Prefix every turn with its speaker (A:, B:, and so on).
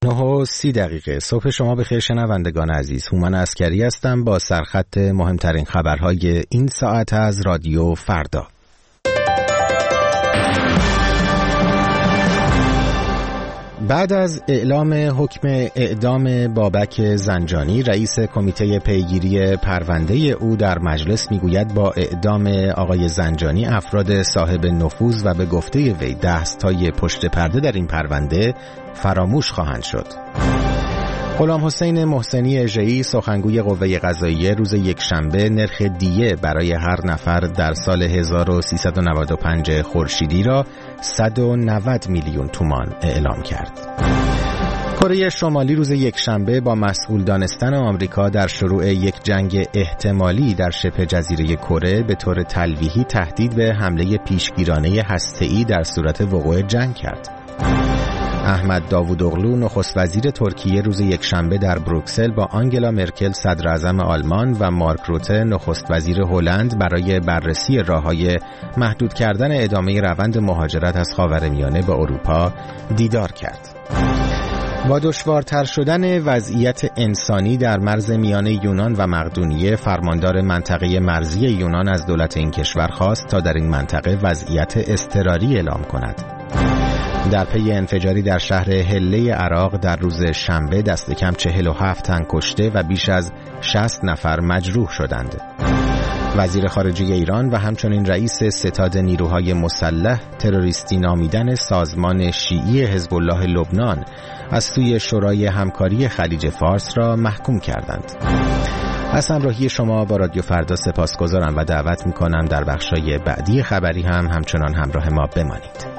A: 9:30 صبح شما بخیر شنوندگان عزیز. هومن عسکری هستم با سرخط مهمترین خبرهای این ساعت از رادیو فردا. بعد از اعلام حکم اعدام بابک زنجانی، رئیس کمیته پیگیری پرونده او در مجلس میگوید با اعدام آقای زنجانی افراد صاحب نفوذ و به گفته وی دست‌های پشت پرده در این پرونده فراموش خواهند شد. غلام حسین محسنی اژه‌ای سخنگوی قوه قضاییه روز یکشنبه نرخ دیه برای هر نفر در سال 1395 خورشیدی را 190 میلیون تومان اعلام کرد. کره شمالی روز یکشنبه با مسئول دانستن آمریکا در شروع یک جنگ احتمالی در شبه جزیره کره به طور تلویحی تهدید به حمله پیشگیرانه هسته‌ای در صورت وقوع جنگ کرد. احمد داوودوغلو نخست وزیر ترکیه روز یکشنبه در بروکسل با آنگلا مرکل صدر اعظم آلمان و مارک روته نخست وزیر هلند برای بررسی راه‌های محدود کردن ادامه روند مهاجرت از خاورمیانه به اروپا دیدار کرد. با دشوارتر شدن وضعیت انسانی در مرز میان یونان و مقدونیه، فرماندار منطقه مرزی یونان از دولت این کشور خواست تا در این منطقه وضعیت اضطراری اعلام کند. در پی انفجاری در شهر حله عراق در روز شنبه دست کم 47 تن کشته و بیش از 60 نفر مجروح شدند. وزیر خارجه ایران و همچنین رئیس ستاد نیروهای مسلح تروریستی نامیدن سازمان شیعی حزب الله لبنان از سوی شورای همکاری خلیج فارس را محکوم کردند. از همراهی شما با رادیو فردا سپاسگزارم و دعوت می‌کنم در بخش‌های بعدی خبری همچنان همراه ما بمانید.